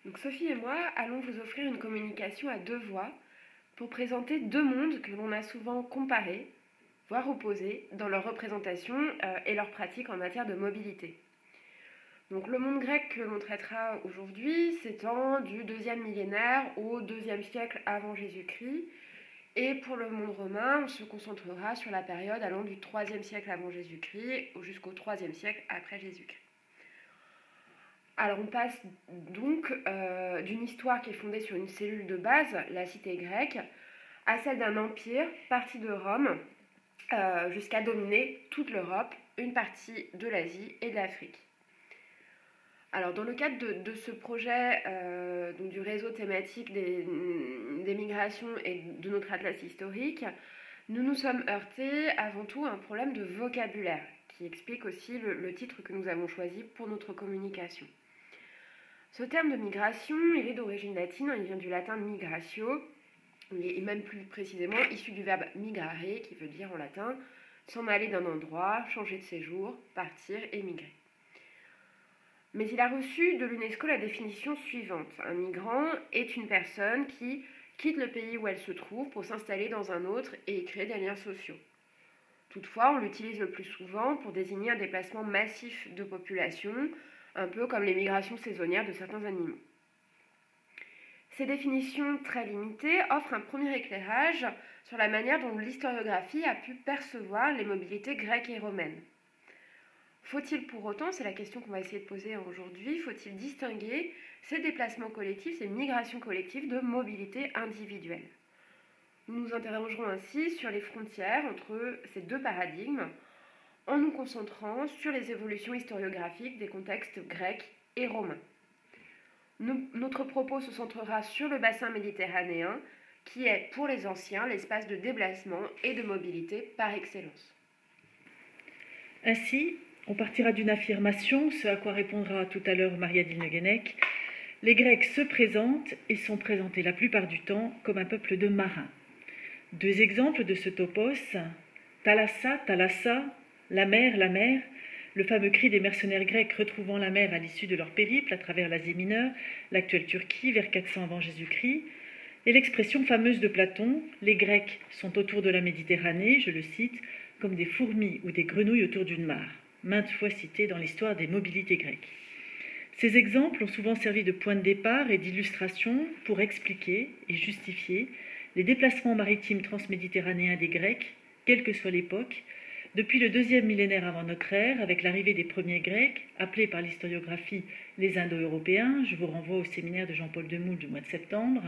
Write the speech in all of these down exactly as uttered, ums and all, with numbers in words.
Donc Sophie et moi allons vous offrir une communication à deux voix pour présenter deux mondes que l'on a souvent comparés, voire opposés, dans leur représentation euh, et leur pratique en matière de mobilité. Donc le monde grec que l'on traitera aujourd'hui s'étend du deuxième millénaire au deuxième siècle avant Jésus-Christ, et pour le monde romain, on se concentrera sur la période allant du troisième siècle avant Jésus-Christ jusqu'au troisième siècle après Jésus-Christ. Alors on passe donc euh, d'une histoire qui est fondée sur une cellule de base, la cité grecque, à celle d'un empire parti de Rome euh, jusqu'à dominer toute l'Europe, une partie de l'Asie et de l'Afrique. Alors dans le cadre de, de ce projet euh, donc du réseau thématique des, des migrations et de notre atlas historique, nous nous sommes heurtés avant tout à un problème de vocabulaire qui explique aussi le, le titre que nous avons choisi pour notre communication. Ce terme de migration, il est d'origine latine, il vient du latin migratio, et même plus précisément issu du verbe migrare, qui veut dire en latin s'en aller d'un endroit, changer de séjour, partir, émigrer. Mais il a reçu de l'UNESCO la définition suivante. Un migrant est une personne qui quitte le pays où elle se trouve pour s'installer dans un autre et y créer des liens sociaux. Toutefois, on l'utilise le plus souvent pour désigner un déplacement massif de population, un peu comme les migrations saisonnières de certains animaux. Ces définitions très limitées offrent un premier éclairage sur la manière dont l'historiographie a pu percevoir les mobilités grecques et romaines. Faut-il pour autant, c'est la question qu'on va essayer de poser aujourd'hui, faut-il distinguer ces déplacements collectifs, ces migrations collectives de mobilité individuelle ? Nous nous interrogerons ainsi sur les frontières entre ces deux paradigmes, en nous concentrant sur les évolutions historiographiques des contextes grecs et romains. Nous, notre propos se centrera sur le bassin méditerranéen, qui est pour les anciens l'espace de déplacement et de mobilité par excellence. Ainsi, on partira d'une affirmation, ce à quoi répondra tout à l'heure Mariadine Guenec. Les Grecs se présentent et sont présentés la plupart du temps comme un peuple de marins. Deux exemples de ce topos, Thalassa, Thalassa, la mer, la mer, le fameux cri des mercenaires grecs retrouvant la mer à l'issue de leur périple à travers l'Asie mineure, l'actuelle Turquie, vers quatre cents avant Jésus-Christ, et l'expression fameuse de Platon, les Grecs sont autour de la Méditerranée, je le cite, comme des fourmis ou des grenouilles autour d'une mare, maintes fois citée dans l'histoire des mobilités grecques. Ces exemples ont souvent servi de point de départ et d'illustration pour expliquer et justifier les déplacements maritimes transméditerranéens des Grecs, quelle que soit l'époque, depuis le deuxième millénaire avant notre ère, avec l'arrivée des premiers Grecs, appelés par l'historiographie les Indo-Européens, je vous renvoie au séminaire de Jean-Paul Demoule du mois de septembre,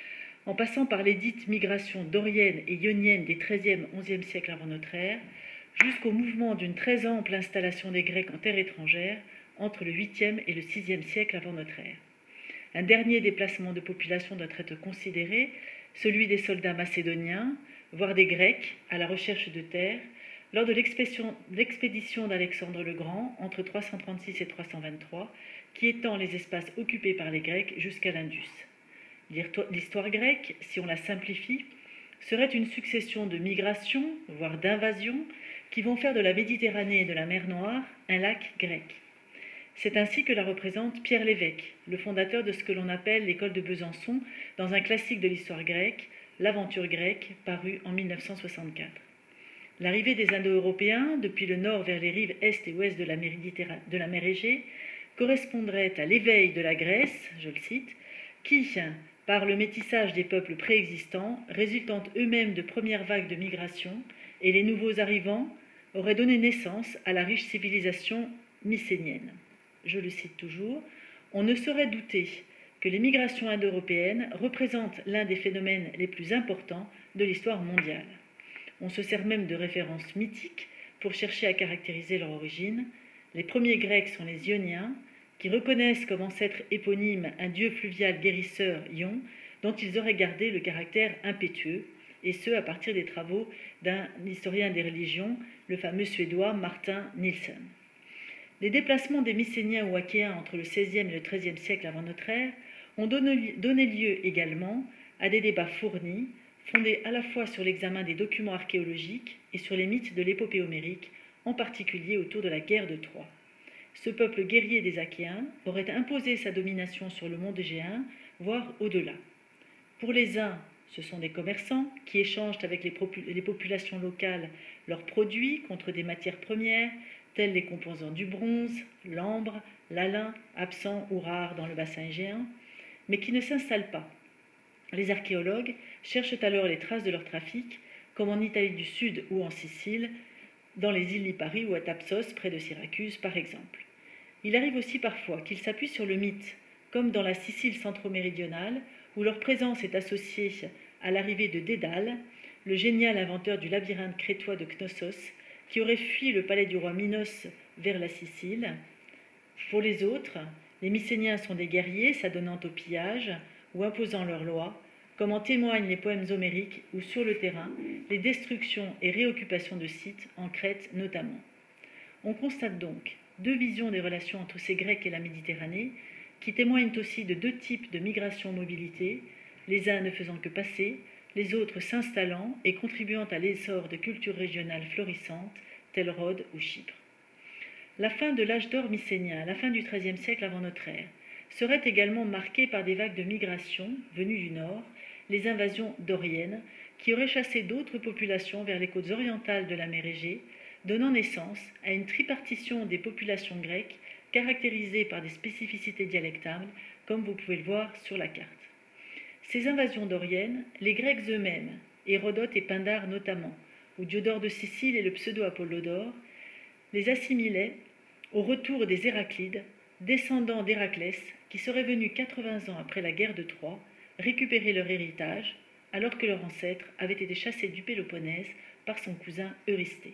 en passant par les dites migrations doriennes et ioniennes des treizième et onzième siècles avant notre ère, jusqu'au mouvement d'une très ample installation des Grecs en terre étrangère entre le huitième et le sixième siècle avant notre ère. Un dernier déplacement de population doit être considéré, celui des soldats macédoniens, voire des Grecs, à la recherche de terre, lors de l'expédition d'Alexandre le Grand entre trois cent trente-six et trois cent vingt-trois, qui étend les espaces occupés par les Grecs jusqu'à l'Indus. L'histoire grecque, si on la simplifie, serait une succession de migrations, voire d'invasions, qui vont faire de la Méditerranée et de la mer Noire un lac grec. C'est ainsi que la représente Pierre Lévesque, le fondateur de ce que l'on appelle l'école de Besançon, dans un classique de l'histoire grecque, L'Aventure grecque, paru en mille neuf cent soixante-quatre. L'arrivée des Indo-Européens, depuis le nord vers les rives est et ouest de la, de la mer Égée, correspondrait à l'éveil de la Grèce, je le cite, qui, par le métissage des peuples préexistants, résultant eux-mêmes de premières vagues de migration, et les nouveaux arrivants, auraient donné naissance à la riche civilisation mycénienne. Je le cite toujours, on ne saurait douter que les migrations indo-européennes représentent l'un des phénomènes les plus importants de l'histoire mondiale. On se sert même de références mythiques pour chercher à caractériser leur origine. Les premiers Grecs sont les Ioniens, qui reconnaissent comme ancêtre éponyme un dieu fluvial guérisseur, Ion, dont ils auraient gardé le caractère impétueux, et ce à partir des travaux d'un historien des religions, le fameux suédois Martin Nielsen. Les déplacements des Mycéniens ou Achéens entre le seizième et le treizième siècle avant notre ère ont donné lieu également à des débats fournis, fondés à la fois sur l'examen des documents archéologiques et sur les mythes de l'épopée homérique, en particulier autour de la guerre de Troie. ce peuple guerrier des Achéens aurait imposé sa domination sur le monde égéen, voire au-delà. Pour les uns, ce sont des commerçants qui échangent avec les, les populations locales leurs produits contre des matières premières, tels les composants du bronze, l'ambre, l'alun, absents ou rares dans le bassin égéen, mais qui ne s'installent pas. Les archéologues cherchent alors les traces de leur trafic, comme en Italie du Sud ou en Sicile, dans les îles Lipari ou à Thapsos, près de Syracuse par exemple. Il arrive aussi parfois qu'ils s'appuient sur le mythe, comme dans la Sicile centro-méridionale, où leur présence est associée à l'arrivée de Dédale, le génial inventeur du labyrinthe crétois de Knossos, qui aurait fui le palais du roi Minos vers la Sicile. Pour les autres, les Mycéniens sont des guerriers s'adonnant au pillage ou imposant leurs lois, comme en témoignent les poèmes homériques où, sur le terrain, les destructions et réoccupations de sites, en Crète notamment. On constate donc deux visions des relations entre ces Grecs et la Méditerranée, qui témoignent aussi de deux types de migration-mobilité, les uns ne faisant que passer, les autres s'installant et contribuant à l'essor de cultures régionales florissantes, telles Rhodes ou Chypre. La fin de l'âge d'or mycénien, la fin du treizième siècle avant notre ère, serait également marquée par des vagues de migration venues du nord, les invasions doriennes, qui auraient chassé d'autres populations vers les côtes orientales de la mer Égée, donnant naissance à une tripartition des populations grecques caractérisée par des spécificités dialectales, comme vous pouvez le voir sur la carte. Ces invasions doriennes, les Grecs eux-mêmes, Hérodote et Pindare notamment, ou Diodore de Sicile et le pseudo-Apollodore, les assimilaient au retour des Héraclides, descendants d'Héraclès, qui seraient venus quatre-vingts ans après la guerre de Troie, récupérer leur héritage, alors que leur ancêtre avait été chassé du Péloponnèse par son cousin Eurysthée.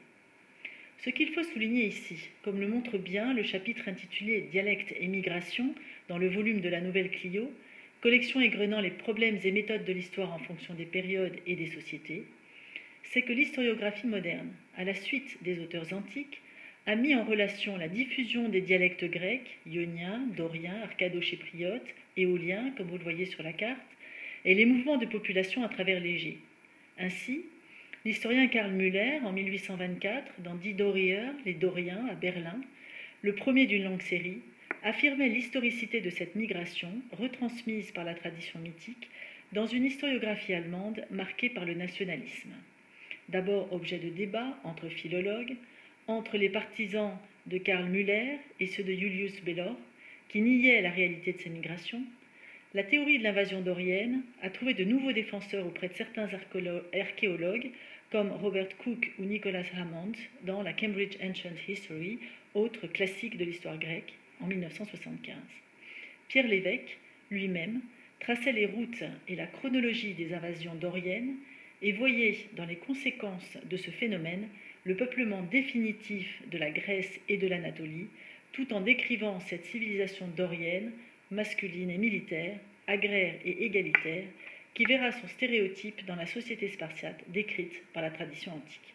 Ce qu'il faut souligner ici, comme le montre bien le chapitre intitulé « Dialectes et migration » dans le volume de la Nouvelle Clio, collection égrenant les problèmes et méthodes de l'histoire en fonction des périodes et des sociétés, c'est que l'historiographie moderne, à la suite des auteurs antiques, a mis en relation la diffusion des dialectes grecs, ioniens, doriens, arcado-chypriotes, éoliens, comme vous le voyez sur la carte, et les mouvements de population à travers l'Égée. Ainsi, l'historien Karl Müller, en mille huit cent vingt-quatre, dans Die Dorier, les Doriens, à Berlin, le premier d'une longue série, affirmait l'historicité de cette migration, retransmise par la tradition mythique, dans une historiographie allemande marquée par le nationalisme. D'abord objet de débat entre philologues, entre les partisans de Karl Müller et ceux de Julius Bellor, qui niaient la réalité de ces migrations, la théorie de l'invasion dorienne a trouvé de nouveaux défenseurs auprès de certains archéologues, comme Robert Cook ou Nicholas Hammond, dans la Cambridge Ancient History, autre classique de l'histoire grecque, en mille neuf cent soixante-quinze. Pierre Lévesque, lui-même, traçait les routes et la chronologie des invasions doriennes et voyait dans les conséquences de ce phénomène le peuplement définitif de la Grèce et de l'Anatolie, tout en décrivant cette civilisation dorienne, masculine et militaire, agraire et égalitaire, qui verra son stéréotype dans la société spartiate décrite par la tradition antique.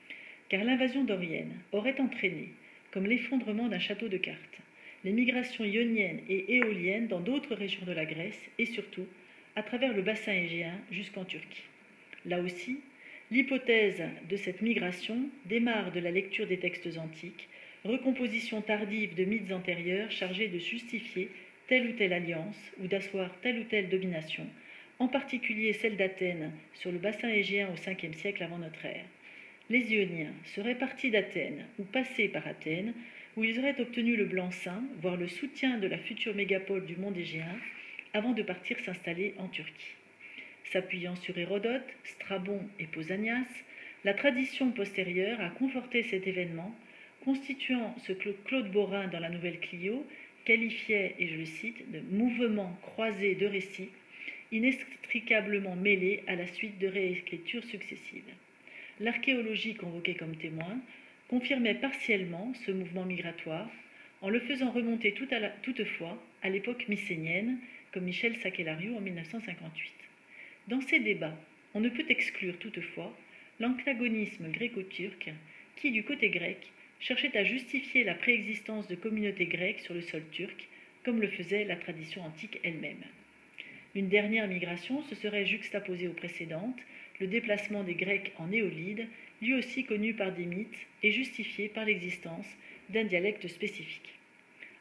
Car l'invasion dorienne aurait entraîné, comme l'effondrement d'un château de cartes, les migrations ioniennes et éoliennes dans d'autres régions de la Grèce et surtout à travers le bassin égéen jusqu'en Turquie. Là aussi, l'hypothèse de cette migration démarre de la lecture des textes antiques, recomposition tardive de mythes antérieurs chargés de justifier telle ou telle alliance ou d'asseoir telle ou telle domination, en particulier celle d'Athènes sur le bassin égéen au cinquième siècle avant notre ère. Les Ioniens seraient partis d'Athènes ou passés par Athènes, où ils auraient obtenu le blanc-seing, voire le soutien de la future mégapole du monde égéen, avant de partir s'installer en Turquie. S'appuyant sur Hérodote, Strabon et Pausanias, la tradition postérieure a conforté cet événement, constituant ce que Claude Borin, dans la Nouvelle Clio, qualifiait, et je le cite, de mouvement croisé de récits, inextricablement mêlés à la suite de réécritures successives. L'archéologie convoquée comme témoin confirmait partiellement ce mouvement migratoire, en le faisant remonter tout à la, toutefois à l'époque mycénienne, comme Michel Sakellariou en mille neuf cent cinquante-huit. Dans ces débats, on ne peut exclure toutefois l'antagonisme gréco-turc qui, du côté grec, cherchait à justifier la préexistence de communautés grecques sur le sol turc, comme le faisait la tradition antique elle-même. Une dernière migration se serait juxtaposée aux précédentes, le déplacement des Grecs en Néolide, lui aussi connu par des mythes et justifié par l'existence d'un dialecte spécifique.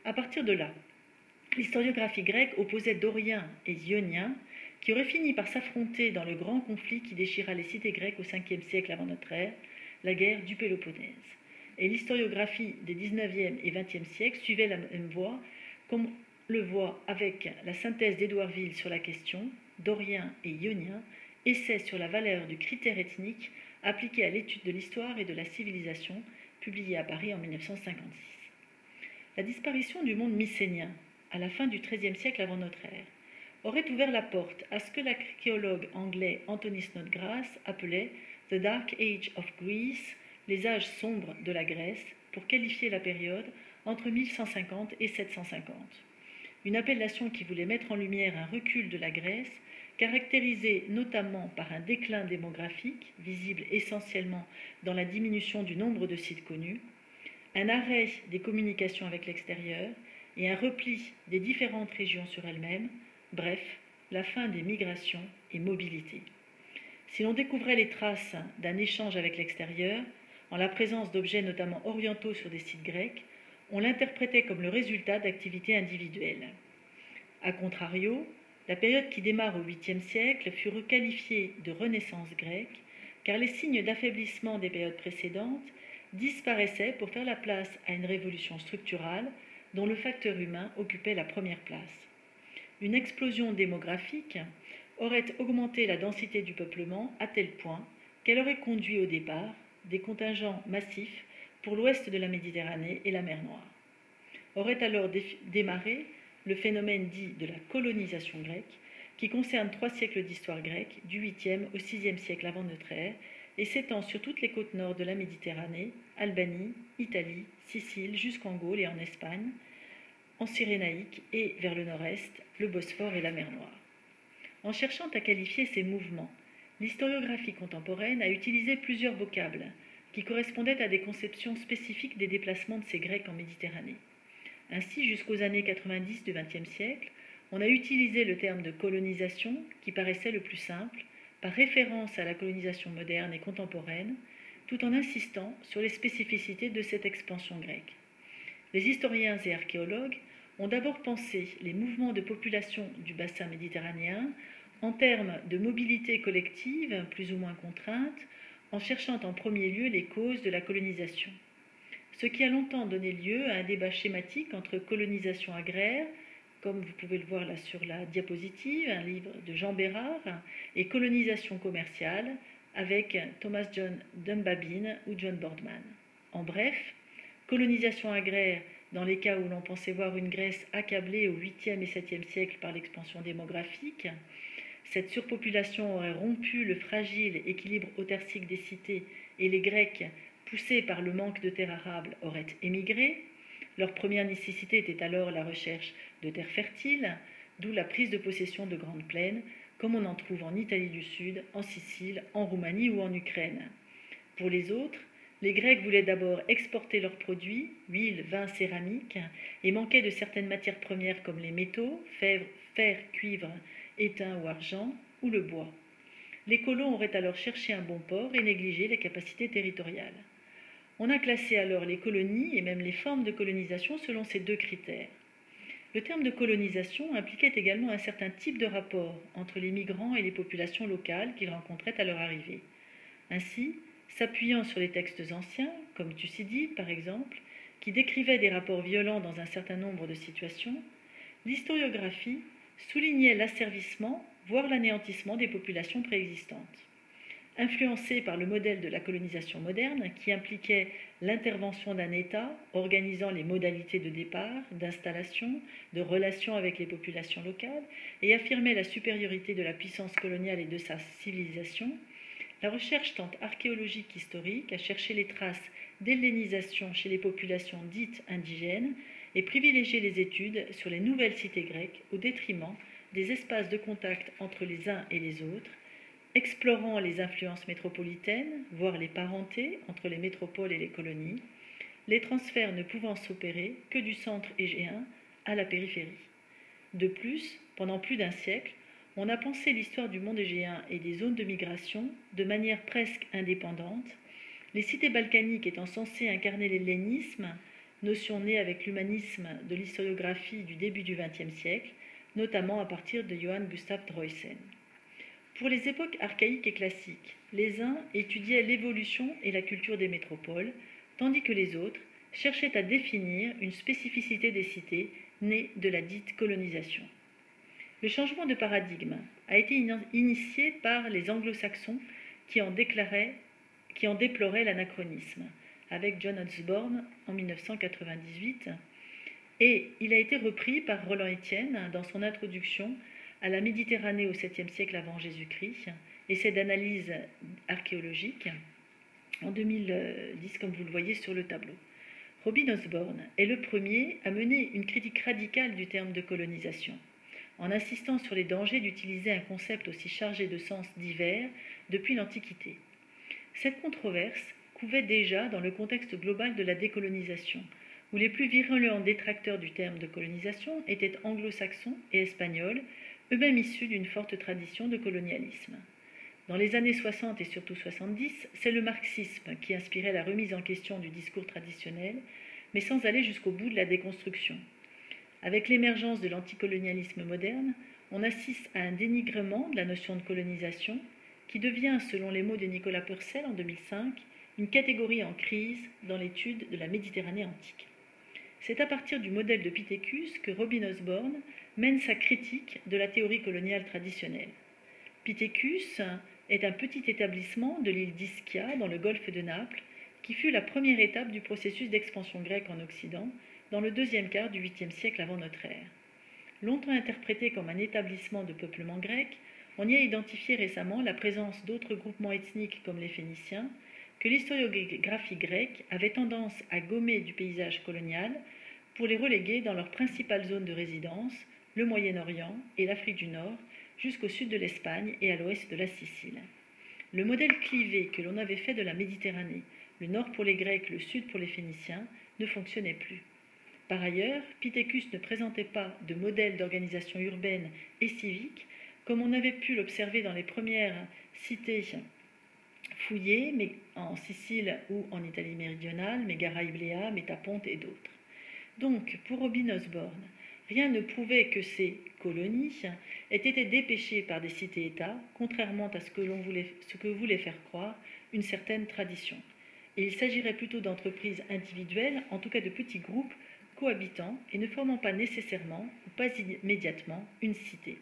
À partir de là, l'historiographie grecque opposait Doriens et Ioniens, qui auraient fini par s'affronter dans le grand conflit qui déchira les cités grecques au cinquième siècle avant notre ère, la guerre du Péloponnèse. Et l'historiographie des dix-neuvième et vingtième siècles suivait la même voie, comme on le voit avec la synthèse d'Édouardville sur la question, Doriens et Ioniens, essai sur la valeur du critère ethnique appliqué à l'étude de l'histoire et de la civilisation, publié à Paris en mille neuf cent cinquante-six. La disparition du monde mycénien, à la fin du treizième siècle avant notre ère, aurait ouvert la porte à ce que l'archéologue anglais Anthony Snodgrass appelait « The Dark Age of Greece », les âges sombres de la Grèce, pour qualifier la période entre mille cent cinquante et sept cent cinquante. Une appellation qui voulait mettre en lumière un recul de la Grèce, caractérisé notamment par un déclin démographique, visible essentiellement dans la diminution du nombre de sites connus, un arrêt des communications avec l'extérieur et un repli des différentes régions sur elles-mêmes, bref, la fin des migrations et mobilités. Si l'on découvrait les traces d'un échange avec l'extérieur, en la présence d'objets notamment orientaux sur des sites grecs, on l'interprétait comme le résultat d'activités individuelles. A contrario, la période qui démarre au huitième siècle fut requalifiée de Renaissance grecque, car les signes d'affaiblissement des périodes précédentes disparaissaient pour faire la place à une révolution structurale dont le facteur humain occupait la première place. Une explosion démographique aurait augmenté la densité du peuplement à tel point qu'elle aurait conduit au départ des contingents massifs pour l'ouest de la Méditerranée et la mer Noire. Aurait alors dé- démarré le phénomène dit de la colonisation grecque, qui concerne trois siècles d'histoire grecque, du huitième au sixième siècle avant notre ère, et s'étend sur toutes les côtes nord de la Méditerranée, Albanie, Italie, Sicile, jusqu'en Gaule et en Espagne, en Cyrénaïque et vers le nord-est, le Bosphore et la mer Noire. En cherchant à qualifier ces mouvements, l'historiographie contemporaine a utilisé plusieurs vocables qui correspondaient à des conceptions spécifiques des déplacements de ces Grecs en Méditerranée. Ainsi, jusqu'aux années quatre-vingt-dix du vingtième siècle, on a utilisé le terme de colonisation, qui paraissait le plus simple, par référence à la colonisation moderne et contemporaine, tout en insistant sur les spécificités de cette expansion grecque. Les historiens et archéologues ont d'abord pensé les mouvements de population du bassin méditerranéen en termes de mobilité collective plus ou moins contrainte, en cherchant en premier lieu les causes de la colonisation. Ce qui a longtemps donné lieu à un débat schématique entre colonisation agraire, comme vous pouvez le voir là sur la diapositive, un livre de Jean Bérard, et colonisation commerciale avec Thomas John Dunbabin ou John Boardman. En bref, colonisation agraire dans les cas où l'on pensait voir une Grèce accablée au huitième et septième siècle par l'expansion démographique. Cette surpopulation aurait rompu le fragile équilibre autarcique des cités et les Grecs, poussés par le manque de terres arables, auraient émigré. Leur première nécessité était alors la recherche de terres fertiles, d'où la prise de possession de grandes plaines, comme on en trouve en Italie du Sud, en Sicile, en Roumanie ou en Ukraine. Pour les autres, les Grecs voulaient d'abord exporter leurs produits, huile, vin, céramique, et manquaient de certaines matières premières comme les métaux, fer, fer, cuivre, étain ou argent, ou le bois. Les colons auraient alors cherché un bon port et négligé les capacités territoriales. On a classé alors les colonies et même les formes de colonisation selon ces deux critères. Le terme de colonisation impliquait également un certain type de rapport entre les migrants et les populations locales qu'ils rencontraient à leur arrivée. Ainsi, s'appuyant sur les textes anciens, comme Thucydide par exemple, qui décrivaient des rapports violents dans un certain nombre de situations, l'historiographie soulignait l'asservissement, voire l'anéantissement des populations préexistantes. Influencée par le modèle de la colonisation moderne, qui impliquait l'intervention d'un État organisant les modalités de départ, d'installation, de relations avec les populations locales, et affirmait la supériorité de la puissance coloniale et de sa civilisation, la recherche tant archéologique qu'historique a cherché les traces d'hellénisation chez les populations dites indigènes et privilégié les études sur les nouvelles cités grecques au détriment des espaces de contact entre les uns et les autres, explorant les influences métropolitaines, voire les parentés entre les métropoles et les colonies, les transferts ne pouvant s'opérer que du centre égéen à la périphérie. De plus, pendant plus d'un siècle, on a pensé l'histoire du monde égéen et des zones de migration de manière presque indépendante, les cités balkaniques étant censées incarner l'hellénisme, notion née avec l'humanisme de l'historiographie du début du vingtième siècle, notamment à partir de Johann Gustav Droysen. Pour les époques archaïques et classiques, les uns étudiaient l'évolution et la culture des métropoles, tandis que les autres cherchaient à définir une spécificité des cités née de la dite colonisation. Le changement de paradigme a été initié par les anglo-saxons qui en, déclaraient, qui en déploraient l'anachronisme, avec John Osborne en mille neuf cent quatre-vingt-dix-huit, et il a été repris par Roland Estienne dans son introduction à la Méditerranée au septième siècle avant Jésus-Christ, essai d'analyse archéologique, en deux mille dix, comme vous le voyez sur le tableau. Robin Osborne est le premier à mener une critique radicale du terme de colonisation, en insistant sur les dangers d'utiliser un concept aussi chargé de sens divers depuis l'Antiquité. Cette controverse couvait déjà dans le contexte global de la décolonisation, où les plus virulents détracteurs du terme de colonisation étaient anglo-saxons et espagnols, eux-mêmes issus d'une forte tradition de colonialisme. Dans les années soixante et surtout soixante-dix, c'est le marxisme qui inspirait la remise en question du discours traditionnel, mais sans aller jusqu'au bout de la déconstruction. Avec l'émergence de l'anticolonialisme moderne, on assiste à un dénigrement de la notion de colonisation qui devient, selon les mots de Nicolas Purcell en deux mille cinq, une catégorie en crise dans l'étude de la Méditerranée antique. C'est à partir du modèle de Pittecus que Robin Osborne mène sa critique de la théorie coloniale traditionnelle. Pittecus est un petit établissement de l'île d'Ischia dans le golfe de Naples qui fut la première étape du processus d'expansion grecque en Occident dans le deuxième quart du huitième siècle avant notre ère. Longtemps interprété comme un établissement de peuplement grec, on y a identifié récemment la présence d'autres groupements ethniques comme les Phéniciens, que l'historiographie grecque avait tendance à gommer du paysage colonial pour les reléguer dans leurs principales zones de résidence, le Moyen-Orient et l'Afrique du Nord, jusqu'au sud de l'Espagne et à l'ouest de la Sicile. Le modèle clivé que l'on avait fait de la Méditerranée, le nord pour les Grecs, le sud pour les Phéniciens, ne fonctionnait plus. Par ailleurs, Pittecus ne présentait pas de modèle d'organisation urbaine et civique, comme on avait pu l'observer dans les premières cités fouillées, mais en Sicile ou en Italie méridionale, Mégara Iblea, Métaponte et d'autres. Donc, pour Robin Osborne, rien ne prouvait que ces colonies aient été dépêchées par des cités-États, contrairement à ce que, l'on voulait, ce que voulait faire croire une certaine tradition. Et il s'agirait plutôt d'entreprises individuelles, en tout cas de petits groupes, cohabitant et ne formant pas nécessairement ou pas immédiatement une cité.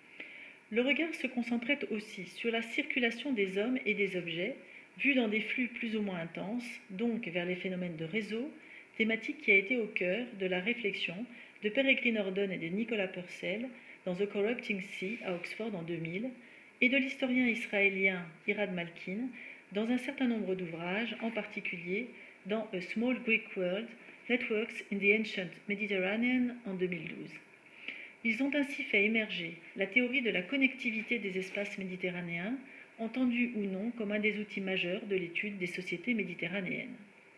Le regard se concentrait aussi sur la circulation des hommes et des objets, vus dans des flux plus ou moins intenses, donc vers les phénomènes de réseau, thématique qui a été au cœur de la réflexion de Peregrine Ordon et de Nicolas Purcell dans The Corrupting Sea à Oxford en deux mille, et de l'historien israélien Irad Malkin dans un certain nombre d'ouvrages, en particulier dans A Small Greek World, Networks in the Ancient Mediterranean en deux mille douze. Ils ont ainsi fait émerger la théorie de la connectivité des espaces méditerranéens, entendue ou non comme un des outils majeurs de l'étude des sociétés méditerranéennes.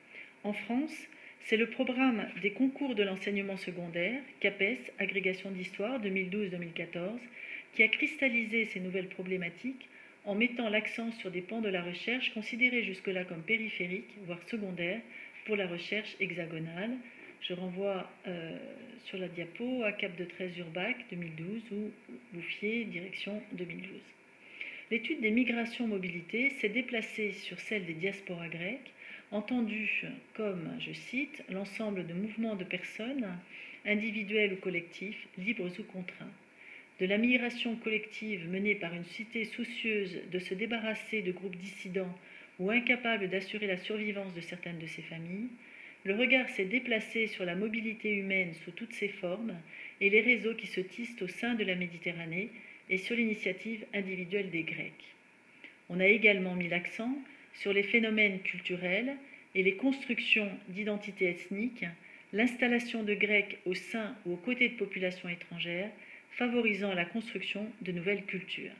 En France, c'est le programme des concours de l'enseignement secondaire, CAPES, Agrégation d'Histoire deux mille douze deux mille quatorze, qui a cristallisé ces nouvelles problématiques en mettant l'accent sur des pans de la recherche considérés jusque-là comme périphériques, voire secondaires, pour la recherche hexagonale. Je renvoie euh, sur la diapo à Cap de Trèze Urbac deux mille douze ou Bouffier, direction deux mille douze. L'étude des migrations-mobilités s'est déplacée sur celle des diasporas grecques, entendues comme, je cite, l'ensemble de mouvements de personnes, individuels ou collectifs, libres ou contraints. De la migration collective menée par une cité soucieuse de se débarrasser de groupes dissidents ou incapables d'assurer la survivance de certaines de ses familles, le regard s'est déplacé sur la mobilité humaine sous toutes ses formes et les réseaux qui se tissent au sein de la Méditerranée et sur l'initiative individuelle des Grecs. On a également mis l'accent sur les phénomènes culturels et les constructions d'identité ethnique, l'installation de Grecs au sein ou aux côtés de populations étrangères, favorisant la construction de nouvelles cultures.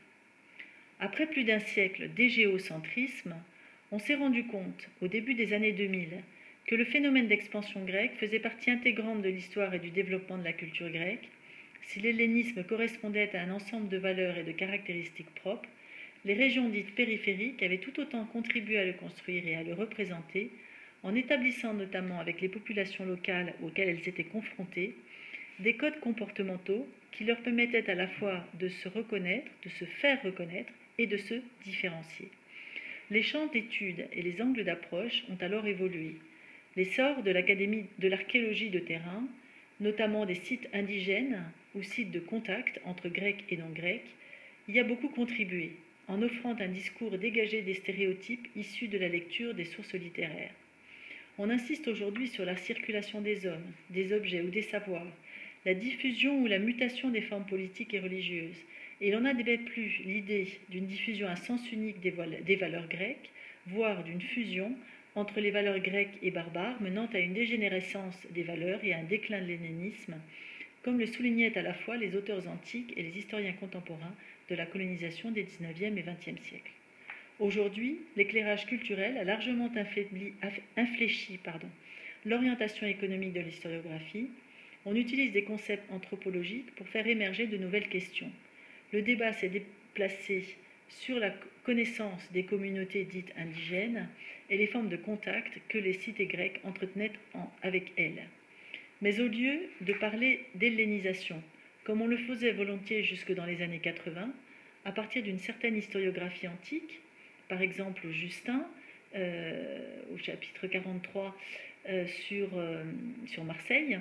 Après plus d'un siècle d'égéocentrisme, on s'est rendu compte, au début des années deux mille, que le phénomène d'expansion grecque faisait partie intégrante de l'histoire et du développement de la culture grecque. Si l'hellénisme correspondait à un ensemble de valeurs et de caractéristiques propres, les régions dites périphériques avaient tout autant contribué à le construire et à le représenter, en établissant notamment avec les populations locales auxquelles elles étaient confrontées des codes comportementaux qui leur permettaient à la fois de se reconnaître, de se faire reconnaître et de se différencier. Les champs d'études et les angles d'approche ont alors évolué. L'essor de l'Académie de l'archéologie de terrain, notamment des sites indigènes ou sites de contact entre Grecs et non-Grecs, y a beaucoup contribué, en offrant un discours dégagé des stéréotypes issus de la lecture des sources littéraires. On insiste aujourd'hui sur la circulation des hommes, des objets ou des savoirs, la diffusion ou la mutation des formes politiques et religieuses, et l'on n'admet plus l'idée d'une diffusion à sens unique des valeurs grecques, voire d'une fusion entre les valeurs grecques et barbares, menant à une dégénérescence des valeurs et à un déclin de l'hellénisme, comme le soulignaient à la fois les auteurs antiques et les historiens contemporains de la colonisation des dix-neuvième et vingtième siècles. Aujourd'hui, l'éclairage culturel a largement infléchi, infléchi pardon, l'orientation économique de l'historiographie. On utilise des concepts anthropologiques pour faire émerger de nouvelles questions. Le débat s'est déplacé sur la connaissance des communautés dites indigènes et les formes de contact que les cités grecques entretenaient en, avec elles. Mais au lieu de parler d'hellénisation, comme on le faisait volontiers jusque dans les années quatre-vingts, à partir d'une certaine historiographie antique, par exemple Justin, euh, au chapitre quarante-trois euh, sur, euh, sur Marseille,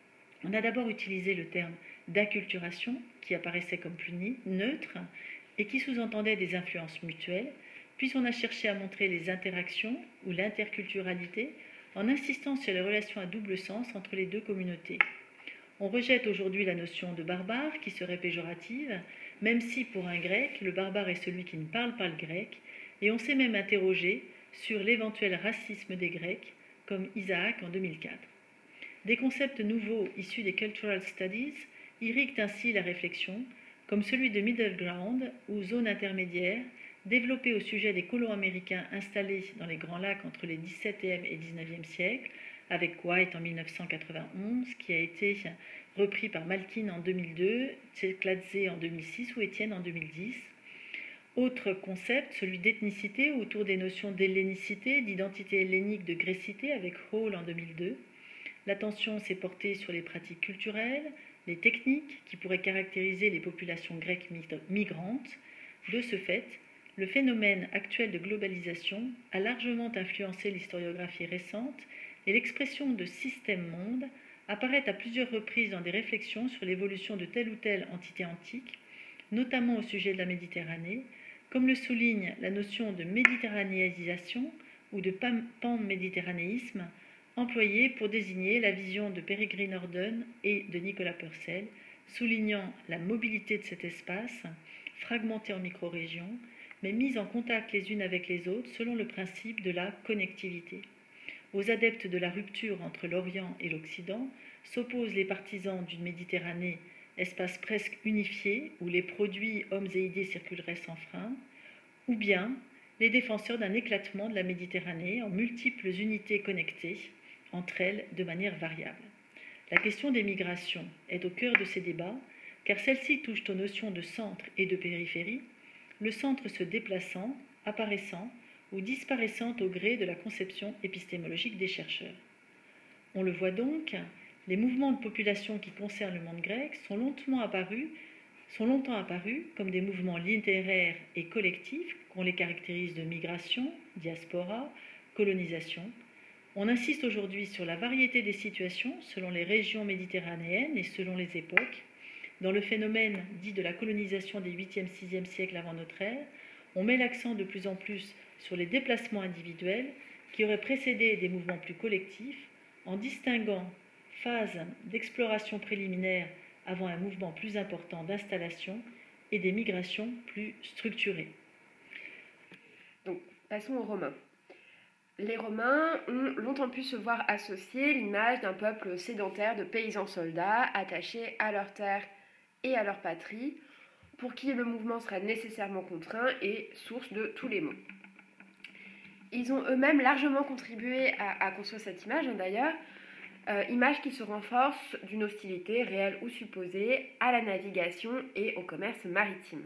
on a d'abord utilisé le terme d'acculturation, qui apparaissait comme plus neutre et qui sous-entendait des influences mutuelles, puis on a cherché à montrer les interactions ou l'interculturalité en insistant sur les relations à double sens entre les deux communautés. On rejette aujourd'hui la notion de barbare, qui serait péjorative, même si pour un grec, le barbare est celui qui ne parle pas le grec, et on s'est même interrogé sur l'éventuel racisme des Grecs, comme Isaac en deux mille quatre. Des concepts nouveaux issus des Cultural Studies irriguent ainsi la réflexion, comme celui de Middle Ground ou zone intermédiaire, développé au sujet des colons américains installés dans les Grands Lacs entre les dix-septième et dix-neuvième siècles, avec White en mille neuf cent quatre-vingt-onze, qui a été repris par Malkin en deux mille deux, Tchekladze en deux mille six ou Étienne en deux mille dix. Autre concept, celui d'ethnicité, autour des notions d'hellénicité, d'identité hellénique, de grécité, avec Hall en deux mille deux. L'attention s'est portée sur les pratiques culturelles, les techniques qui pourraient caractériser les populations grecques migrantes. De ce fait, le phénomène actuel de globalisation a largement influencé l'historiographie récente et l'expression de système-monde apparaît à plusieurs reprises dans des réflexions sur l'évolution de telle ou telle entité antique, notamment au sujet de la Méditerranée, comme le souligne la notion de méditerranéisation ou de pan-méditerranéisme, employée pour désigner la vision de Peregrine Orden et de Nicolas Purcell, soulignant la mobilité de cet espace, fragmenté en micro-régions, mais mises en contact les unes avec les autres selon le principe de la connectivité. Aux adeptes de la rupture entre l'Orient et l'Occident s'opposent les partisans d'une Méditerranée, espace presque unifié où les produits, hommes et idées circuleraient sans frein, ou bien les défenseurs d'un éclatement de la Méditerranée en multiples unités connectées entre elles de manière variable. La question des migrations est au cœur de ces débats, car celles-ci touchent aux notions de centre et de périphérie, le centre se déplaçant, apparaissant ou disparaissant au gré de la conception épistémologique des chercheurs. On le voit donc, les mouvements de population qui concernent le monde grec sont longtemps apparus, sont longtemps apparus comme des mouvements littéraires et collectifs, qu'on les caractérise de migration, diaspora, colonisation. On insiste aujourd'hui sur la variété des situations selon les régions méditerranéennes et selon les époques. Dans le phénomène dit de la colonisation des huitième et sixième siècles avant notre ère, on met l'accent de plus en plus sur les déplacements individuels qui auraient précédé des mouvements plus collectifs, en distinguant phase d'exploration préliminaire avant un mouvement plus important d'installation et des migrations plus structurées. Donc, passons aux Romains. Les Romains ont longtemps pu se voir associer l'image d'un peuple sédentaire de paysans soldats attachés à leur terre et à leur patrie, pour qui le mouvement sera nécessairement contraint et source de tous les maux. Ils ont eux-mêmes largement contribué à, à construire cette image, hein, d'ailleurs, euh, image qui se renforce d'une hostilité réelle ou supposée à la navigation et au commerce maritime.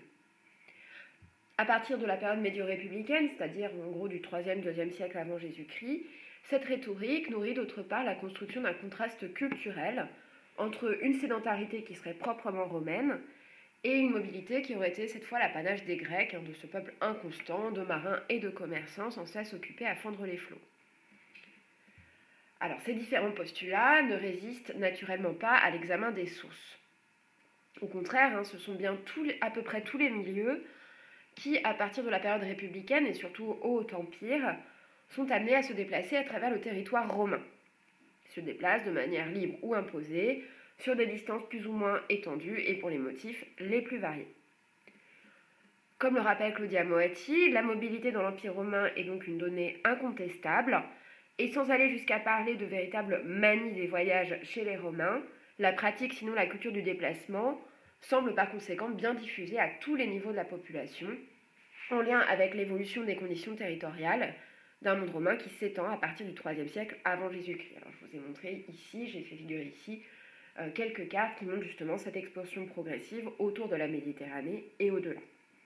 À partir de la période médio-républicaine, c'est-à-dire en gros du troisième deuxième siècle avant Jésus-Christ, Cette rhétorique nourrit d'autre part la construction d'un contraste culturel entre une sédentarité qui serait proprement romaine et une mobilité qui aurait été cette fois l'apanage des Grecs, hein, de ce peuple inconstant, de marins et de commerçants sans cesse occupés à fendre les flots. Alors, ces différents postulats ne résistent naturellement pas à l'examen des sources. Au contraire, hein, ce sont bien tous les, à peu près tous les milieux qui, à partir de la période républicaine et surtout au Haut-Empire, sont amenés à se déplacer à travers le territoire romain. Ils se déplacent de manière libre ou imposée, sur des distances plus ou moins étendues et pour les motifs les plus variés. Comme le rappelle Claudia Moatti, la mobilité dans l'Empire romain est donc une donnée incontestable, et sans aller jusqu'à parler de véritable manie des voyages chez les Romains, la pratique, sinon la culture du déplacement, semble par conséquent bien diffusée à tous les niveaux de la population, en lien avec l'évolution des conditions territoriales d'un monde romain qui s'étend à partir du troisième siècle avant Jésus-Christ. Alors je vous ai montré ici, j'ai fait figurer ici euh, quelques cartes qui montrent justement cette expansion progressive autour de la Méditerranée et au-delà.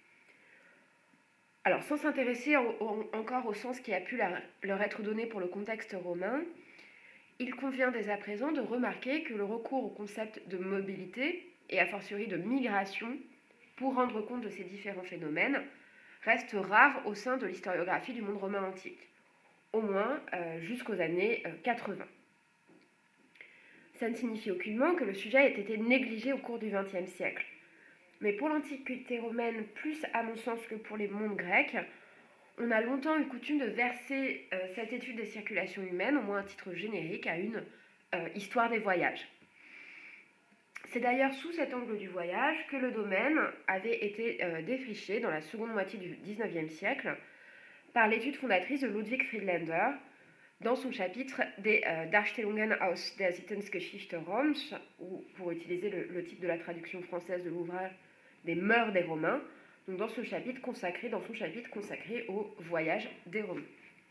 Alors, sans s'intéresser en, en, encore au sens qui a pu la, leur être donné pour le contexte romain, il convient dès à présent de remarquer que le recours au concept de mobilité, et a fortiori de migration, pour rendre compte de ces différents phénomènes, reste rare au sein de l'historiographie du monde romain antique, au moins euh, jusqu'aux années euh, quatre-vingts. Ça ne signifie aucunement que le sujet ait été négligé au cours du vingtième siècle. Mais pour l'Antiquité romaine, plus à mon sens que pour les mondes grecs, on a longtemps eu coutume de verser euh, cette étude des circulations humaines, au moins à titre générique, à une euh, histoire des voyages. C'est d'ailleurs sous cet angle du voyage que le domaine avait été euh, défriché dans la seconde moitié du dix-neuvième siècle par l'étude fondatrice de Ludwig Friedlander dans son chapitre des euh, Darstellungen aus der Sittensgeschichte Roms, ou pour utiliser le, le titre de la traduction française de l'ouvrage, des mœurs des Romains, donc dans ce chapitre consacré, dans son chapitre consacré au voyage des Romains.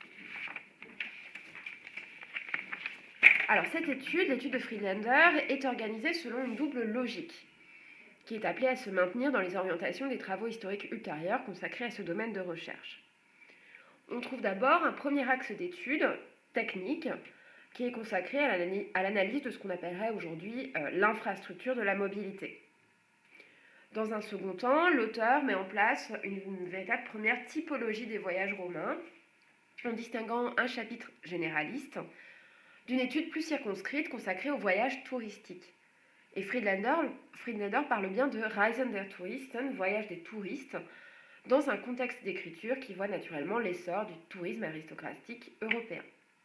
Alors cette étude, l'étude de Friedlander, est organisée selon une double logique, qui est appelée à se maintenir dans les orientations des travaux historiques ultérieurs consacrés à ce domaine de recherche. On trouve d'abord un premier axe d'étude technique qui est consacré à l'analyse de ce qu'on appellerait aujourd'hui euh, l'infrastructure de la mobilité. Dans un second temps, l'auteur met en place une, une véritable première typologie des voyages romains, en distinguant un chapitre généraliste d'une étude plus circonscrite consacrée aux voyages touristiques. Et Friedlander, Friedlander parle bien de Reisen der Touristen, voyage des touristes, dans un contexte d'écriture qui voit naturellement l'essor du tourisme aristocratique européen.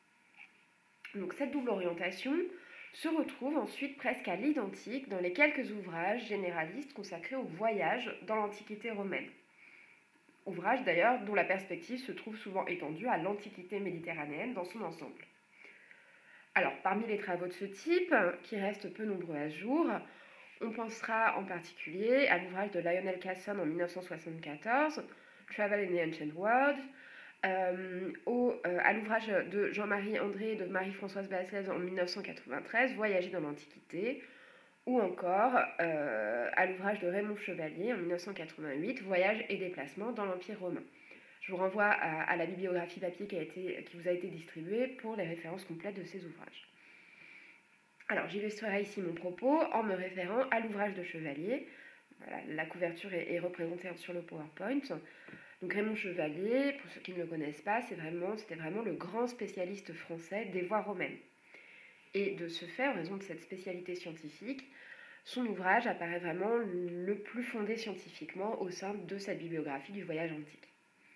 Donc cette double orientation se retrouve ensuite presque à l'identique dans les quelques ouvrages généralistes consacrés au voyage dans l'Antiquité romaine. Ouvrages d'ailleurs dont la perspective se trouve souvent étendue à l'Antiquité méditerranéenne dans son ensemble. Alors, parmi les travaux de ce type, qui restent peu nombreux à ce jour, on pensera en particulier à l'ouvrage de Lionel Casson en dix-neuf cent soixante-quatorze, Travel in the Ancient World, euh, au, euh, à l'ouvrage de Jean-Marie André et de Marie-Françoise Basselès en dix-neuf cent quatre-vingt-treize, Voyager dans l'Antiquité, ou encore euh, à l'ouvrage de Raymond Chevalier en dix-neuf cent quatre-vingt-huit, Voyage et déplacement dans l'Empire romain. Je vous renvoie à, à la bibliographie papier qui, a été, qui vous a été distribuée pour les références complètes de ces ouvrages. Alors, j'illustrerai ici mon propos en me référant à l'ouvrage de Chevalier. Voilà, la couverture est, est représentée sur le PowerPoint. Donc Raymond Chevalier, pour ceux qui ne le connaissent pas, c'est vraiment, c'était vraiment le grand spécialiste français des voies romaines. Et de ce fait, en raison de cette spécialité scientifique, son ouvrage apparaît vraiment le plus fondé scientifiquement au sein de cette bibliographie du voyage antique.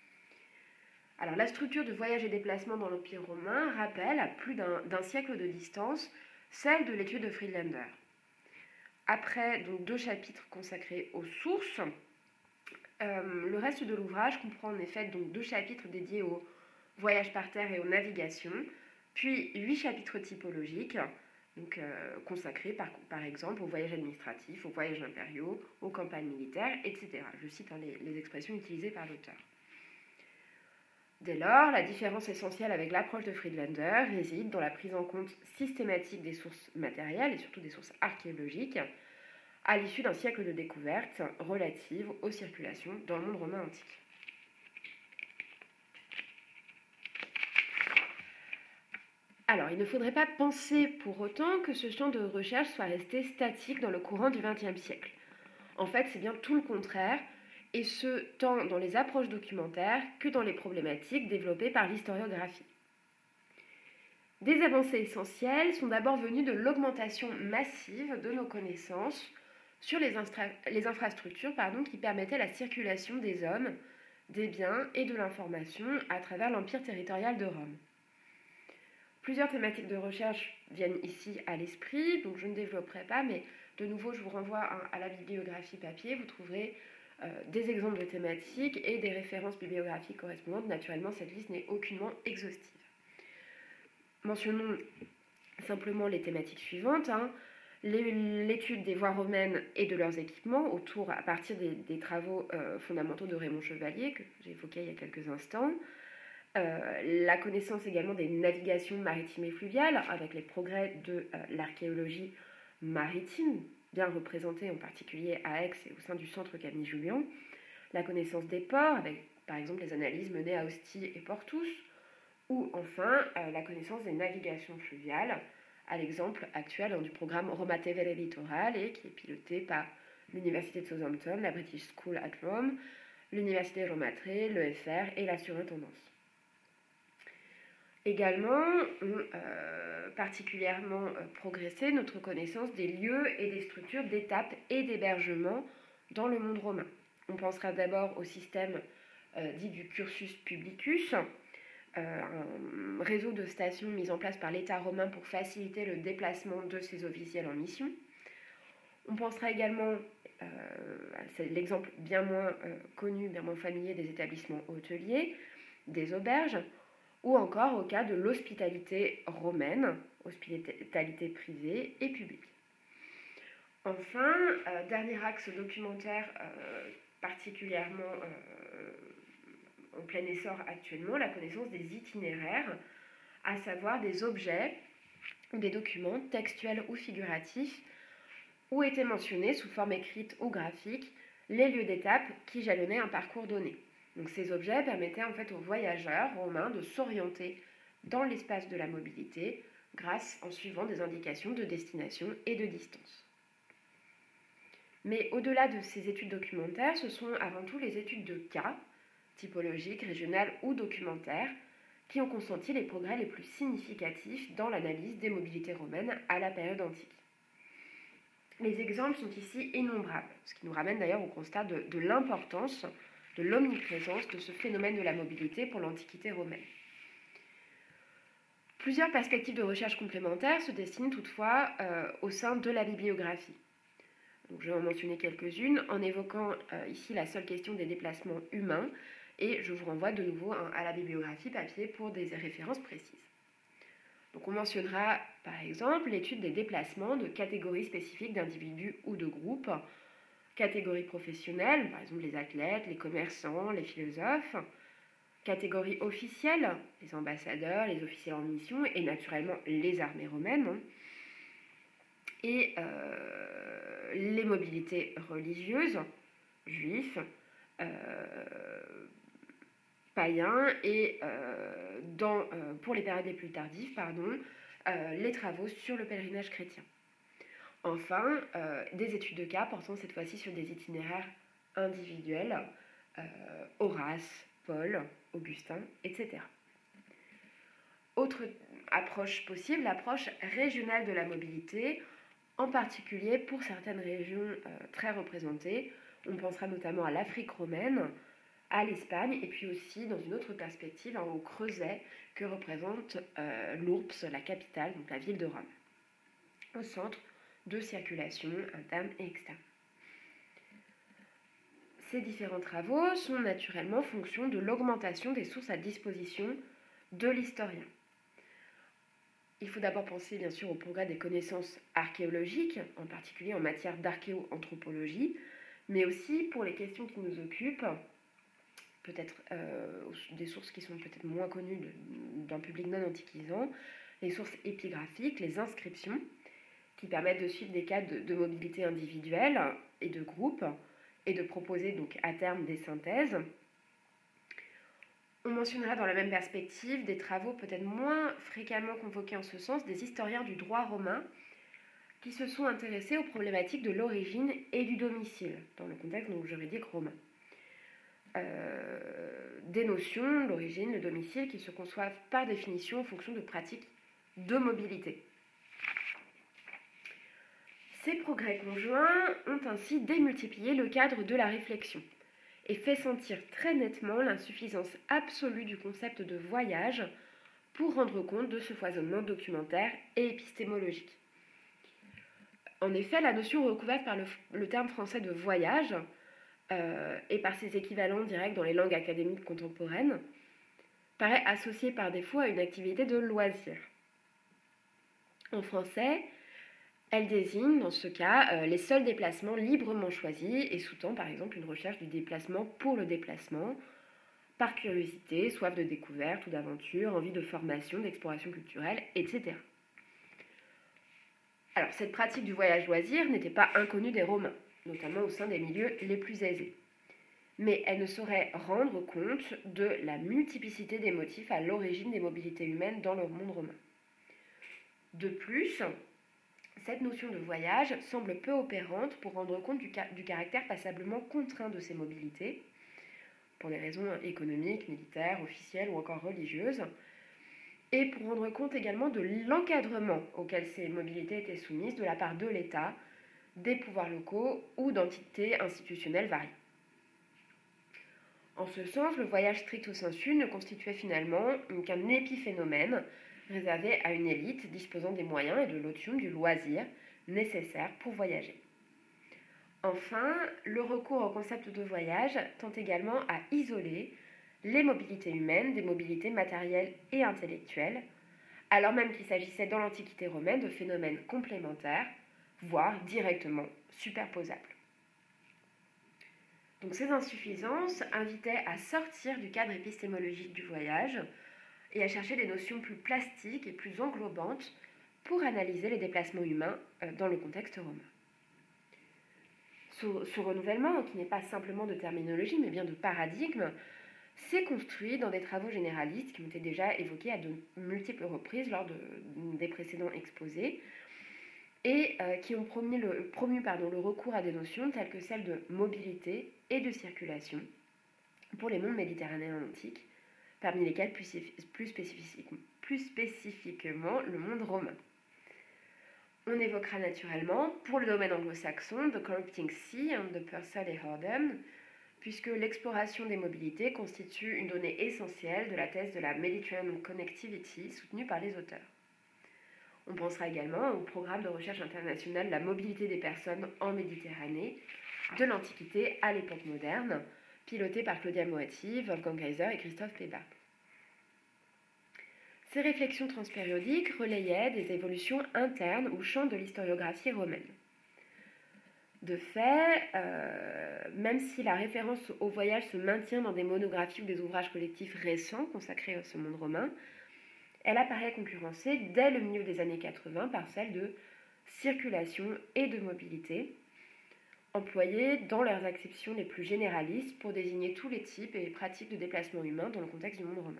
Alors, la structure de voyage et déplacement dans l'Empire romain rappelle, à plus d'un, d'un siècle de distance, celle de l'étude de Friedlander. Après donc, deux chapitres consacrés aux sources, euh, le reste de l'ouvrage comprend en effet donc, deux chapitres dédiés au voyage par terre et aux navigations, puis huit chapitres typologiques, donc, euh, consacrés par, par exemple aux voyages administratifs, aux voyages impériaux, aux campagnes militaires, et cetera. Je cite hein, les, les expressions utilisées par l'auteur. Dès lors, la différence essentielle avec l'approche de Friedlander réside dans la prise en compte systématique des sources matérielles et surtout des sources archéologiques à l'issue d'un siècle de découvertes relatives aux circulations dans le monde romain antique. Alors, il ne faudrait pas penser pour autant que ce champ de recherche soit resté statique dans le courant du vingtième siècle. En fait, c'est bien tout le contraire, et ce, tant dans les approches documentaires que dans les problématiques développées par l'historiographie. Des avancées essentielles sont d'abord venues de l'augmentation massive de nos connaissances sur les, instra- les infrastructures pardon, qui permettaient la circulation des hommes, des biens et de l'information à travers l'empire territorial de Rome. Plusieurs thématiques de recherche viennent ici à l'esprit, donc je ne développerai pas, mais de nouveau je vous renvoie à la bibliographie papier, vous trouverez euh, des exemples de thématiques et des références bibliographiques correspondantes. Naturellement, cette liste n'est aucunement exhaustive. Mentionnons simplement les thématiques suivantes. Hein. L'étude des voies romaines et de leurs équipements autour, à partir des, des travaux euh, fondamentaux de Raymond Chevalier, que j'ai évoqué il y a quelques instants. Euh, la connaissance également des navigations maritimes et fluviales, avec les progrès de euh, l'archéologie maritime, bien représentée en particulier à Aix et au sein du centre Camille Jullian. La connaissance des ports, avec par exemple les analyses menées à Ostie et Portus, ou enfin euh, la connaissance des navigations fluviales, à l'exemple actuel hein, du programme Roma Tevere Littoral, et qui est piloté par l'Université de Southampton, la British School at Rome, l'Université Roma Tre, l'E F R et la Surintendance. Également, ont euh, particulièrement euh, progressé notre connaissance des lieux et des structures d'étape et d'hébergement dans le monde romain. On pensera d'abord au système euh, dit du cursus publicus, euh, un réseau de stations mis en place par l'État romain pour faciliter le déplacement de ses officiels en mission. On pensera également, euh, c'est l'exemple bien moins euh, connu, bien moins familier des établissements hôteliers, des auberges, ou encore au cas de l'hospitalité romaine, hospitalité privée et publique. Enfin, euh, dernier axe documentaire euh, particulièrement euh, en plein essor actuellement, la connaissance des itinéraires, à savoir des objets ou des documents textuels ou figuratifs où étaient mentionnés sous forme écrite ou graphique les lieux d'étape qui jalonnaient un parcours donné. Donc ces objets permettaient en fait aux voyageurs romains de s'orienter dans l'espace de la mobilité grâce en suivant des indications de destination et de distance. Mais au-delà de ces études documentaires, ce sont avant tout les études de cas, typologiques, régionales ou documentaires, qui ont consenti les progrès les plus significatifs dans l'analyse des mobilités romaines à la période antique. Les exemples sont ici innombrables, ce qui nous ramène d'ailleurs au constat de, de l'importance, de l'omniprésence de ce phénomène de la mobilité pour l'Antiquité romaine. Plusieurs perspectives de recherche complémentaires se dessinent toutefois euh, au sein de la bibliographie. Donc, je vais en mentionner quelques-unes en évoquant euh, ici la seule question des déplacements humains, et je vous renvoie de nouveau hein, à la bibliographie papier pour des références précises. Donc on mentionnera par exemple l'étude des déplacements de catégories spécifiques d'individus ou de groupes, catégories professionnelles, par exemple les athlètes, les commerçants, les philosophes, catégories officielles, les ambassadeurs, les officiels en mission et naturellement les armées romaines, et euh, les mobilités religieuses, juifs, euh, païens et euh, dans, euh, pour les périodes les plus tardives, pardon, euh, les travaux sur le pèlerinage chrétien. Enfin, euh, des études de cas portant cette fois-ci sur des itinéraires individuels, euh, Horace, Paul, Augustin, et cetera. Autre approche possible, l'approche régionale de la mobilité, en particulier pour certaines régions euh, très représentées. On pensera notamment à l'Afrique romaine, à l'Espagne, et puis aussi dans une autre perspective hein, au Creuset que représente euh, l'Ourps, la capitale, donc la ville de Rome, au centre de circulation interne et externe. Ces différents travaux sont naturellement fonction de l'augmentation des sources à disposition de l'historien. Il faut d'abord penser bien sûr au progrès des connaissances archéologiques, en particulier en matière d'archéoanthropologie, mais aussi pour les questions qui nous occupent, peut-être euh, des sources qui sont peut-être moins connues d'un public non antiquisant, les sources épigraphiques, les inscriptions, qui permettent de suivre des cas de, de mobilité individuelle et de groupe, et de proposer donc à terme des synthèses. On mentionnera dans la même perspective des travaux peut-être moins fréquemment convoqués en ce sens des historiens du droit romain qui se sont intéressés aux problématiques de l'origine et du domicile dans le contexte donc, juridique romain. Euh, des notions, l'origine, le domicile, qui se conçoivent par définition en fonction de pratiques de mobilité. Ces progrès conjoints ont ainsi démultiplié le cadre de la réflexion et fait sentir très nettement l'insuffisance absolue du concept de voyage pour rendre compte de ce foisonnement documentaire et épistémologique. En effet, la notion recouverte par le, le terme français de voyage euh, et par ses équivalents directs dans les langues académiques contemporaines paraît associée par défaut à une activité de loisir. En français, elle désigne, dans ce cas, euh, les seuls déplacements librement choisis et sous-tend par exemple une recherche du déplacement pour le déplacement, par curiosité, soif de découverte ou d'aventure, envie de formation, d'exploration culturelle, et cetera. Alors, cette pratique du voyage-loisir n'était pas inconnue des Romains, notamment au sein des milieux les plus aisés. Mais elle ne saurait rendre compte de la multiplicité des motifs à l'origine des mobilités humaines dans le monde romain. De plus, cette notion de voyage semble peu opérante pour rendre compte du, ca- du caractère passablement contraint de ces mobilités, pour des raisons économiques, militaires, officielles ou encore religieuses, et pour rendre compte également de l'encadrement auquel ces mobilités étaient soumises de la part de l'État, des pouvoirs locaux ou d'entités institutionnelles variées. En ce sens, le voyage stricto sensu ne constituait finalement qu'un épiphénomène réservé à une élite disposant des moyens et de l'otium du loisir nécessaires pour voyager. Enfin, le recours au concept de voyage tend également à isoler les mobilités humaines des mobilités matérielles et intellectuelles, alors même qu'il s'agissait dans l'Antiquité romaine de phénomènes complémentaires, voire directement superposables. Donc ces insuffisances invitaient à sortir du cadre épistémologique du voyage et à chercher des notions plus plastiques et plus englobantes pour analyser les déplacements humains dans le contexte romain. Ce, ce renouvellement, qui n'est pas simplement de terminologie mais bien de paradigme, s'est construit dans des travaux généralistes qui ont été déjà évoqués à de multiples reprises lors de, des précédents exposés et euh, qui ont promu, le, promu pardon, le recours à des notions telles que celles de mobilité et de circulation pour les mondes méditerranéens antiques, parmi lesquels plus, plus, spécifiquement, plus spécifiquement le monde romain. On évoquera naturellement, pour le domaine anglo-saxon, The Corrupting Sea and the Purcell et Horden, puisque l'exploration des mobilités constitue une donnée essentielle de la thèse de la Mediterranean Connectivity soutenue par les auteurs. On pensera également au programme de recherche internationale La mobilité des personnes en Méditerranée, de l'Antiquité à l'époque moderne, piloté par Claudia Moatti, Wolfgang Geiser et Christophe Pébat. Ces réflexions transpériodiques relayaient des évolutions internes au champ de l'historiographie romaine. De fait, euh, même si la référence au voyage se maintient dans des monographies ou des ouvrages collectifs récents consacrés à ce monde romain, elle apparaît concurrencée dès le milieu des années quatre-vingts par celle de circulation et de mobilité, employées dans leurs acceptions les plus généralistes pour désigner tous les types et les pratiques de déplacement humain dans le contexte du monde romain.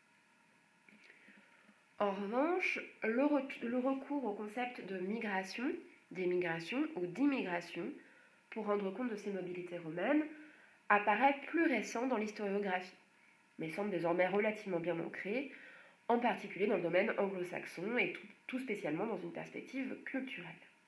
En revanche, le, re- le recours au concept de migration, d'émigration ou d'immigration pour rendre compte de ces mobilités romaines apparaît plus récent dans l'historiographie, mais semble désormais relativement bien ancré, en particulier dans le domaine anglo-saxon et tout, tout spécialement dans une perspective culturelle.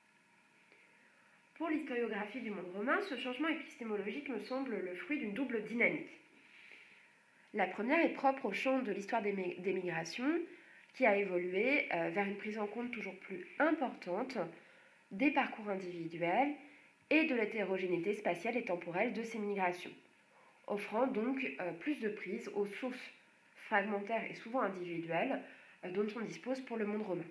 Pour l'historiographie du monde romain, ce changement épistémologique me semble le fruit d'une double dynamique. La première est propre au champ de l'histoire des, des migrations, qui a évolué euh, vers une prise en compte toujours plus importante des parcours individuels et de l'hétérogénéité spatiale et temporelle de ces migrations, offrant donc euh, plus de prise aux sources fragmentaires et souvent individuelles euh, dont on dispose pour le monde romain.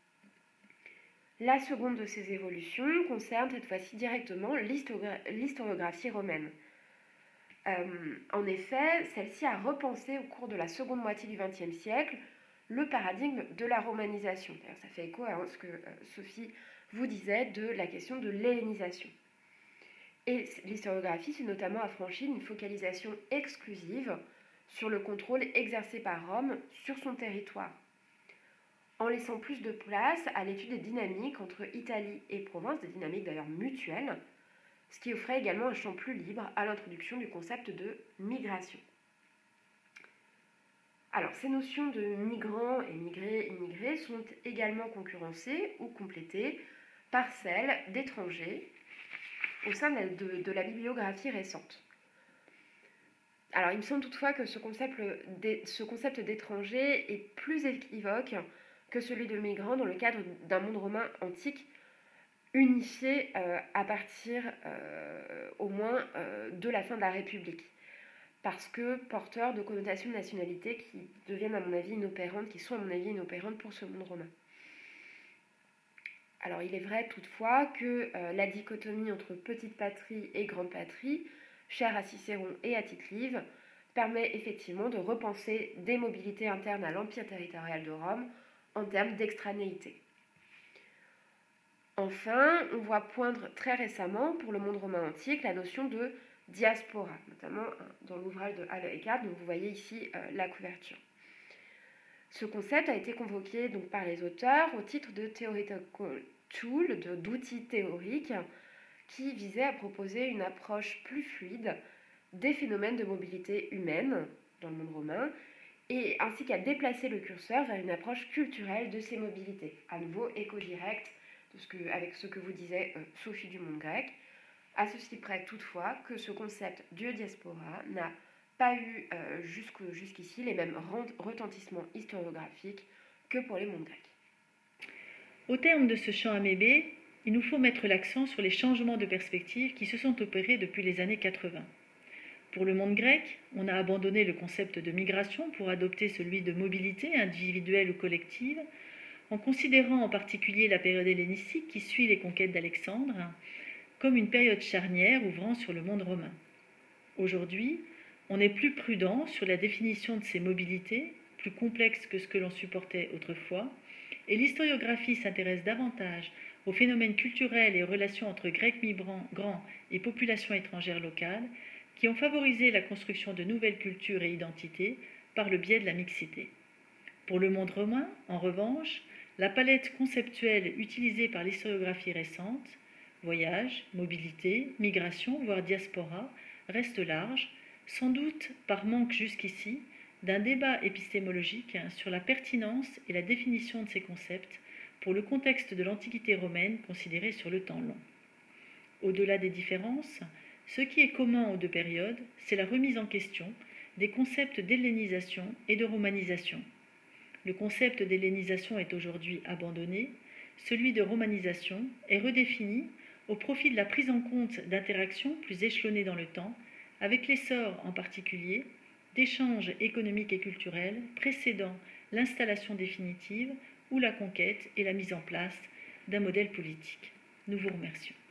La seconde de ces évolutions concerne cette fois-ci directement l'histogra- l'historiographie romaine. Euh, en effet, celle-ci a repensé au cours de la seconde moitié du vingtième siècle le paradigme de la romanisation. D'ailleurs, ça fait écho à ce que euh, Sophie vous disait de la question de l'hellénisation. Et l'historiographie s'est notamment affranchie d'une focalisation exclusive sur le contrôle exercé par Rome sur son territoire, en laissant plus de place à l'étude des dynamiques entre Italie et province, des dynamiques d'ailleurs mutuelles, ce qui offrait également un champ plus libre à l'introduction du concept de migration. Alors, ces notions de migrants, émigrés, immigrés sont également concurrencées ou complétées par celles d'étrangers au sein de, de la bibliographie récente. Alors, il me semble toutefois que ce concept, ce concept d'étranger est plus équivoque que celui de migrant dans le cadre d'un monde romain antique unifié euh, à partir euh, au moins euh, de la fin de la République, parce que porteur de connotations de nationalité qui deviennent à mon avis inopérantes, qui sont à mon avis inopérantes pour ce monde romain. Alors il est vrai toutefois que euh, la dichotomie entre petite patrie et grande patrie, chère à Cicéron et à Tite-Live, permet effectivement de repenser des mobilités internes à l'empire territorial de Rome en termes d'extranéité. Enfin, on voit poindre très récemment pour le monde romain antique la notion de diaspora, notamment dans l'ouvrage de Halle et Cart, dont vous voyez ici euh, la couverture. Ce concept a été convoqué donc, par les auteurs au titre de theoretical tool, d'outils théoriques, qui visait à proposer une approche plus fluide des phénomènes de mobilité humaine dans le monde romain, et ainsi qu'à déplacer le curseur vers une approche culturelle de ces mobilités, à nouveau éco-direct ce que, avec ce que vous disait euh, Sophie du monde grec, à ceci près toutefois que ce concept de diaspora n'a pas eu euh, jusqu'ici les mêmes retentissements historiographiques que pour les mondes grecs. Au terme de ce champ amébé, il nous faut mettre l'accent sur les changements de perspective qui se sont opérés depuis les années quatre-vingts. Pour le monde grec, on a abandonné le concept de migration pour adopter celui de mobilité individuelle ou collective, en considérant en particulier la période hellénistique qui suit les conquêtes d'Alexandre comme une période charnière ouvrant sur le monde romain. Aujourd'hui, on est plus prudent sur la définition de ces mobilités, plus complexe que ce que l'on supportait autrefois, et l'historiographie s'intéresse davantage aux phénomènes culturels et aux relations entre Grecs migrants grands et populations étrangères locales qui ont favorisé la construction de nouvelles cultures et identités par le biais de la mixité. Pour le monde romain, en revanche, la palette conceptuelle utilisée par l'historiographie récente, voyage, mobilité, migration, voire diaspora, reste large, sans doute par manque jusqu'ici d'un débat épistémologique sur la pertinence et la définition de ces concepts pour le contexte de l'Antiquité romaine considérée sur le temps long. Au-delà des différences, ce qui est commun aux deux périodes, c'est la remise en question des concepts d'hellénisation et de romanisation. Le concept d'hellénisation est aujourd'hui abandonné, celui de romanisation est redéfini au profit de la prise en compte d'interactions plus échelonnées dans le temps, avec l'essor en particulier d'échanges économiques et culturels précédant l'installation définitive ou la conquête et la mise en place d'un modèle politique. Nous vous remercions.